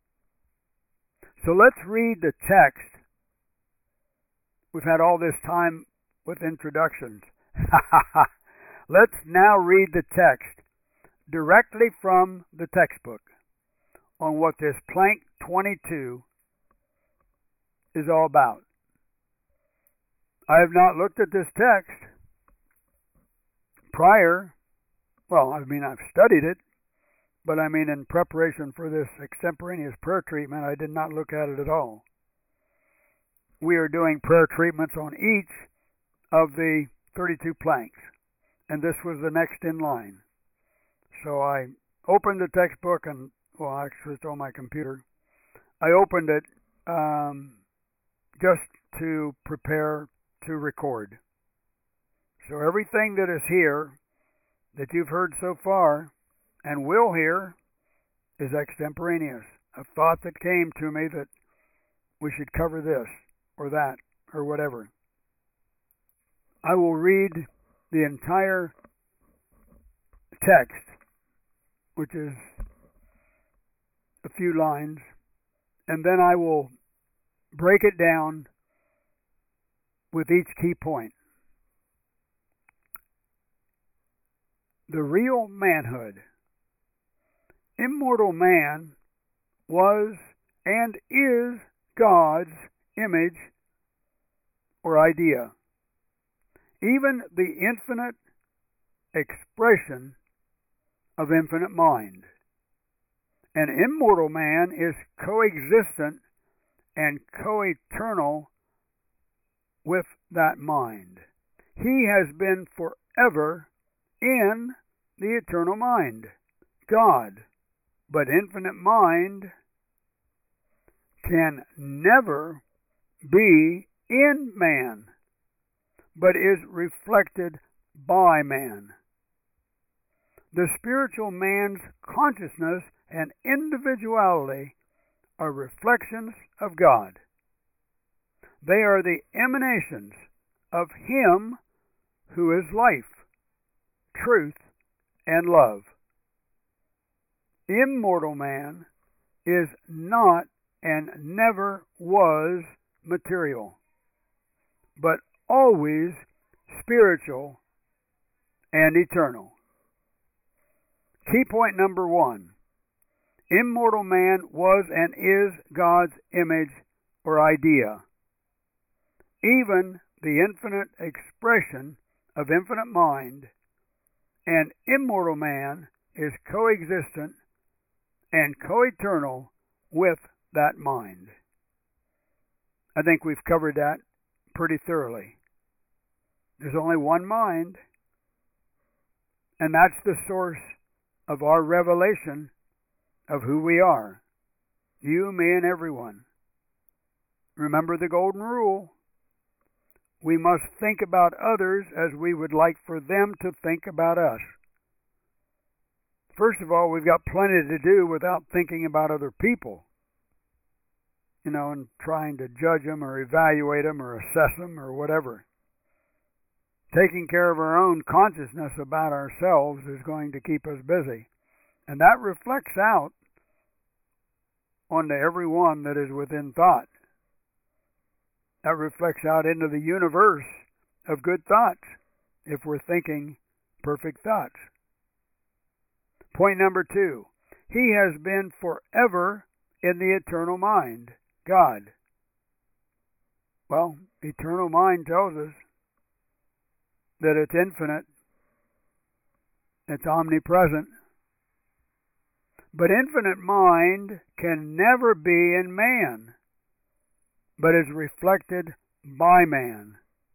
[SPEAKER 1] So let's read the text. We've had all this time with introductions. Let's now read the text directly from the textbook on what this Plank 22 is all about. I have not looked at this text prior. Well, I've studied it, but in preparation for this extemporaneous prayer treatment, I did not look at it at all. We are doing prayer treatments on each of the 32 planks, and this was the next in line. So I opened the textbook and, actually it's on my computer. I opened it just to prepare to record. So everything that is here that you've heard so far and will hear is extemporaneous. A thought that came to me that we should cover this or that or whatever. I will read the entire text, which is a few lines, and then I will break it down with each key point. The real manhood. Immortal man was and is God's image or idea. Even the infinite expression of infinite mind. An immortal man is coexistent and co-eternal with that mind. He has been forever in the eternal mind, God. But infinite mind can never be in man, but is reflected by man. The spiritual man's consciousness and individuality are reflections of God. They are the emanations of Him who is life, truth, and love. Immortal man is not and never was material, but always spiritual and eternal. Key point number 1. Immortal man was and is God's image or idea. Even the infinite expression of infinite mind and immortal man is coexistent and co-eternal with that mind. I think we've covered that pretty thoroughly. There's only one mind, and that's the source of our revelation of who we are. You, me, and everyone. Remember the golden rule. We must think about others as we would like for them to think about us. First of all, we've got plenty to do without thinking about other people, and trying to judge them or evaluate them or assess them or whatever. Taking care of our own consciousness about ourselves is going to keep us busy. And that reflects out onto everyone that is within thought. That reflects out into the universe of good thoughts if we're thinking perfect thoughts. Point number 2. He has been forever in the eternal mind, God. Well, eternal mind tells us that it's infinite, it's omnipresent. But infinite mind can never be in man, but is reflected by man.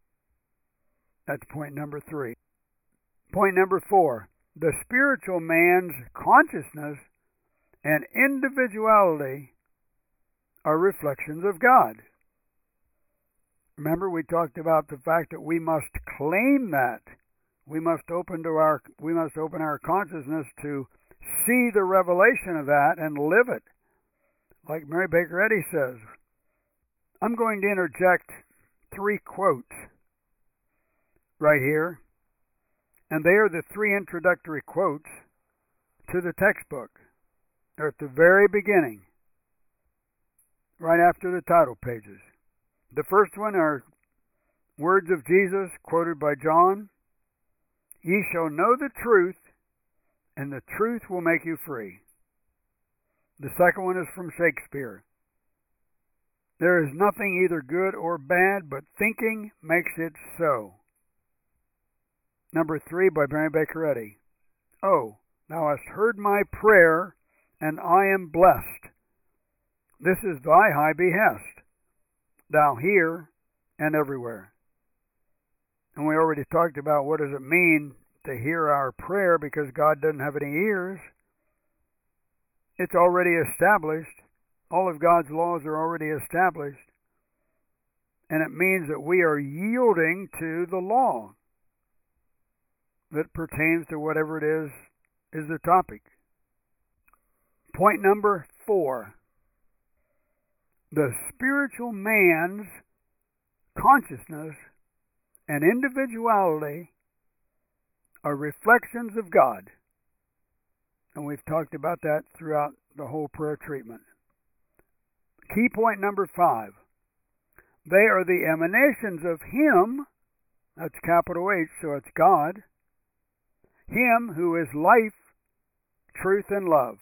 [SPEAKER 1] That's point number 3. Point number 4. The spiritual man's consciousness and individuality are reflections of God. Remember, we talked about the fact that we must claim that. We must open our consciousness to see the revelation of that and live it. Like Mary Baker Eddy says. I'm going to interject 3 quotes right here, and they are the 3 introductory quotes to the textbook. They're at the very beginning, right after the title pages. The first one are words of Jesus quoted by John. Ye shall know the truth, and the truth will make you free. The second one is from Shakespeare. There is nothing either good or bad, but thinking makes it so. Number 3 by Mary Baker Eddy. Oh, thou hast heard my prayer, and I am blessed. This is thy high behest, thou here and everywhere. And we already talked about what does it mean to hear our prayer, because God doesn't have any ears. It's already established. All of God's laws are already established. And it means that we are yielding to the law that pertains to whatever it is the topic. Point number 4. The spiritual man's consciousness and individuality are reflections of God. And we've talked about that throughout the whole prayer treatment. Key point number 5. They are the emanations of Him, that's capital H, so it's God, Him who is life, truth, and love.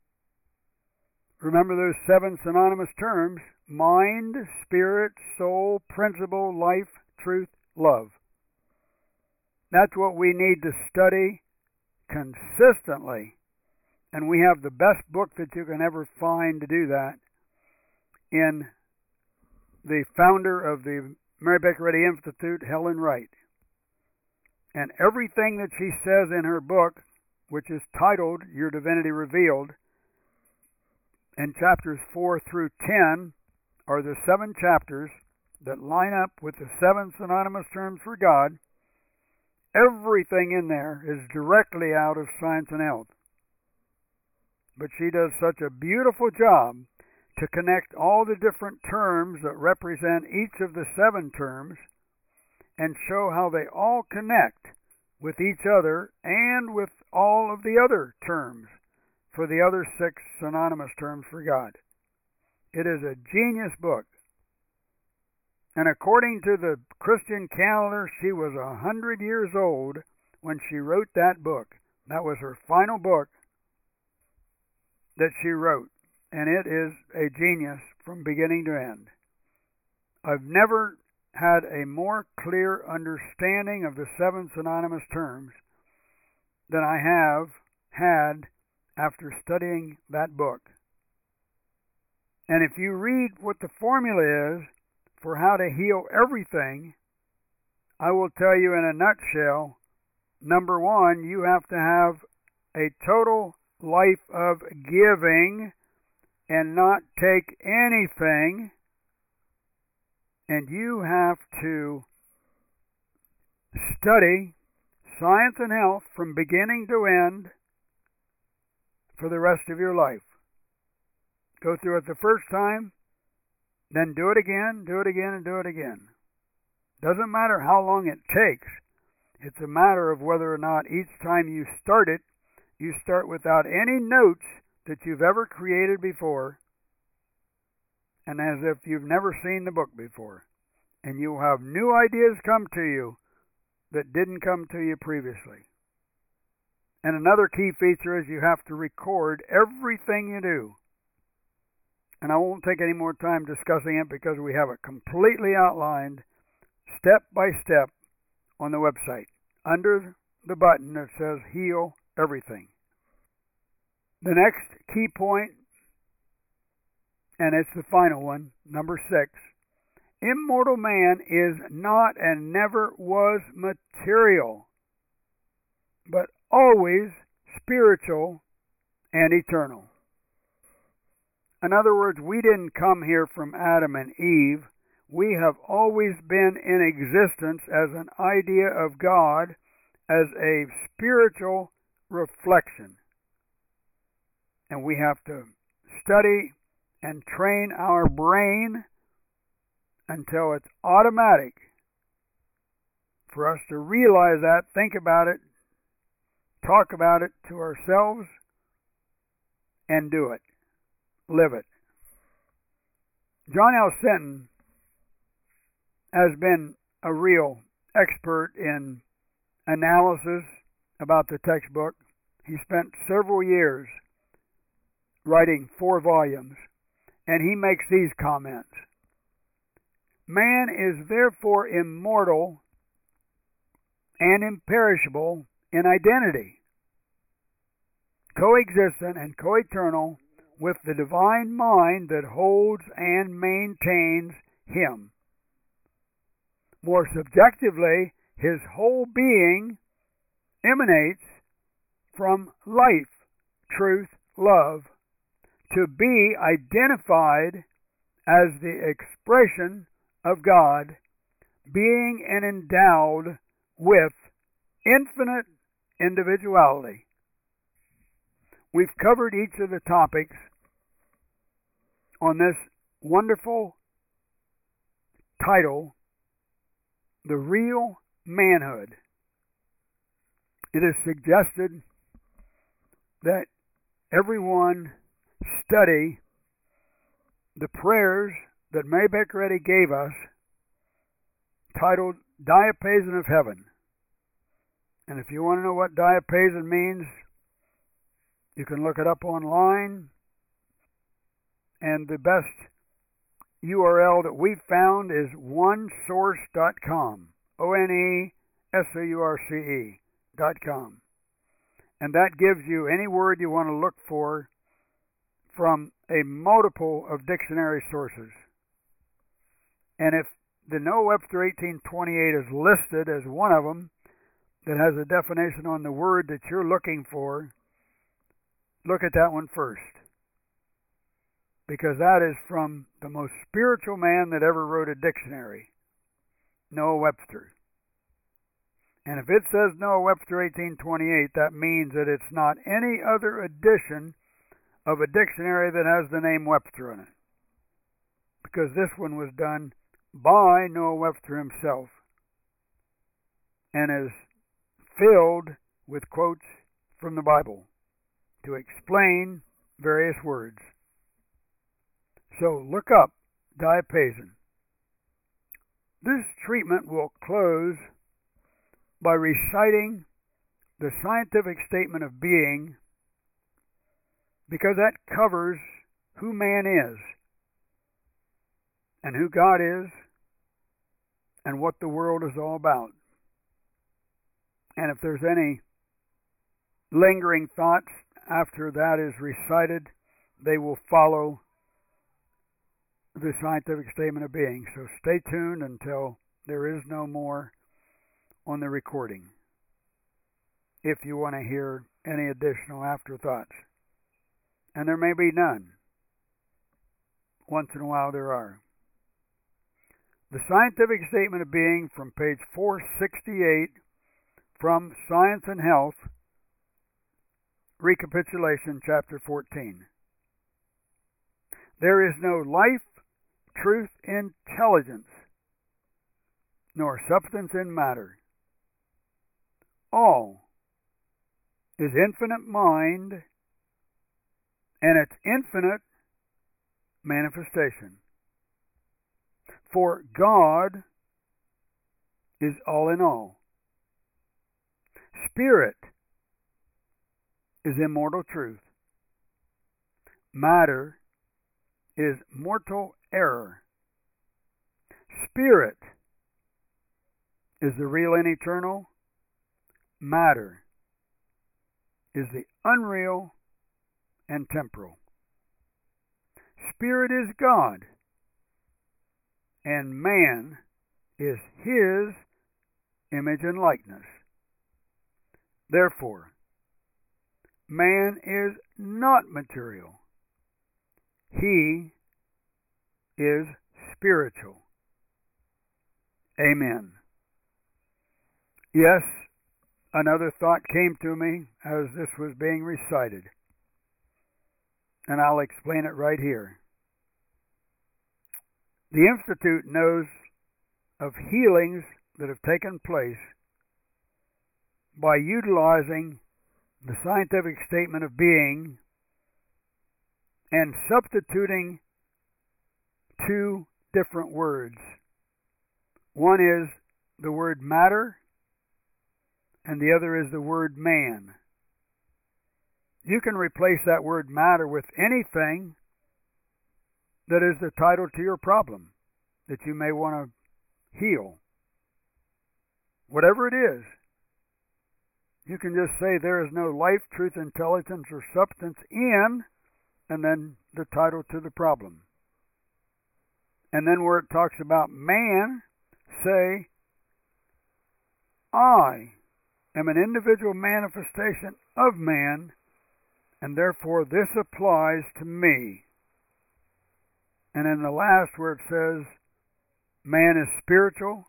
[SPEAKER 1] Remember those 7 synonymous terms: mind, spirit, soul, principle, life, truth, love. That's what we need to study consistently. And we have the best book that you can ever find to do that in the founder of the Mary Baker Eddy Institute, Helen Wright. And everything that she says in her book, which is titled Your Divinity Revealed, and chapters 4 through 10 are the 7 chapters that line up with the 7 synonymous terms for God. Everything in there is directly out of Science and Health. But she does such a beautiful job to connect all the different terms that represent each of the 7 terms and show how they all connect with each other and with all of the other terms for the other 6 synonymous terms for God. It is a genius book. And according to the Christian calendar, she was 100 years old when she wrote that book. That was her final book that she wrote. And it is a genius from beginning to end. I've never had a more clear understanding of the seven synonymous terms than I have had after studying that book. And if you read what the formula is for how to heal everything, I will tell you in a nutshell, number one, you have to have a total life of giving and not take anything, and you have to study science and health from beginning to end for the rest of your life. Go through it the first time, then do it again, do it again, and do it again. Doesn't matter how long it takes. It's a matter of whether or not each time you start it, you start without any notes that you've ever created before, and as if you've never seen the book before. And you'll have new ideas come to you that didn't come to you previously. And another key feature is you have to record everything you do. And I won't take any more time discussing it because we have it completely outlined, step by step, on the website, under the button that says Heal Everything. The next key point, and it's the final one, number 6, immortal man is not and never was material, but always spiritual and eternal. In other words, we didn't come here from Adam and Eve. We have always been in existence as an idea of God, as a spiritual reflection. And we have to study and train our brain until it's automatic for us to realize that, think about it, talk about it to ourselves, and do it. Live it. John L. Sinton has been a real expert in analysis about the textbook. He spent several years writing 4 volumes, and he makes these comments. Man is therefore immortal and imperishable in identity, coexistent and coeternal with the divine mind that holds and maintains him. More subjectively, his whole being emanates from life, truth, love, to be identified as the expression of God, being and endowed with infinite individuality. We've covered each of the topics on this wonderful title, The Real Manhood. It is suggested that everyone study the prayers that May Beckeretti gave us, titled Diapason of Heaven. And if you want to know what diapason means, you can look it up online. And the best URL that we've found is onesource.com. ONESOURCE.com. And that gives you any word you want to look for from a multiple of dictionary sources. And if the Noah Webster 1828 is listed as one of them that has a definition on the word that you're looking for, look at that one first. Because that is from the most spiritual man that ever wrote a dictionary, Noah Webster. And if it says Noah Webster 1828, that means that it's not any other edition of a dictionary that has the name Webster in it. Because this one was done by Noah Webster himself and is filled with quotes from the Bible to explain various words. So look up diapason. This treatment will close by reciting the scientific statement of being, because that covers who man is and who God is and what the world is all about. And if there's any lingering thoughts after that is recited, they will follow the scientific statement of being. So stay tuned until there is no more on the recording, if you want to hear any additional afterthoughts. And there may be none. Once in a while there are. The scientific statement of being from page 468 from Science and Health, recapitulation, chapter 14. There is no life, truth, intelligence, nor substance in matter. All is infinite mind and its infinite manifestation. For God is all in all. Spirit is immortal truth. Matter is mortal error. Spirit is the real and eternal. Matter is the unreal and temporal. Spirit is God, and man is His image and likeness. Therefore, man is not material. He is spiritual. Amen. Yes, another thought came to me as this was being recited, and I'll explain it right here. The Institute knows of healings that have taken place by utilizing the scientific statement of being and substituting two different words. One is the word matter, and the other is the word man. You can replace that word matter with anything that is the title to your problem that you may want to heal. Whatever it is, you can just say there is no life, truth, intelligence, or substance in, and then the title to the problem. And then where it talks about man, say, I am an individual manifestation of man, and therefore this applies to me. And in the last where it says, man is spiritual,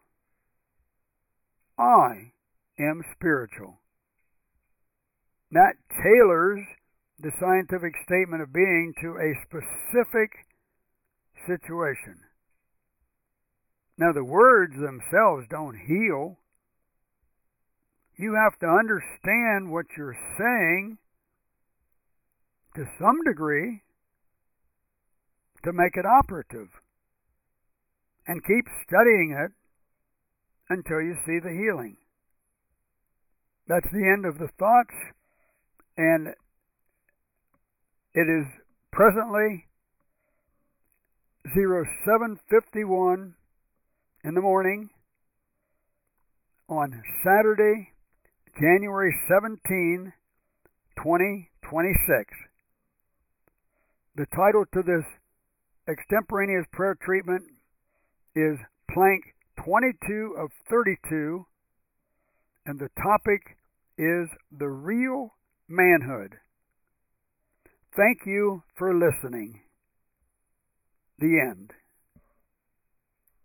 [SPEAKER 1] I am spiritual. That tailors the scientific statement of being to a specific situation. Now, the words themselves don't heal. You have to understand what you're saying to some degree to make it operative. And keep studying it until you see the healing. That's the end of the thoughts, and it is presently 07:51 in the morning on Saturday, January 17, 2026. The title to this extemporaneous prayer treatment is Plank 22 of 32, and the topic is the real manhood. Thank you for listening. The end.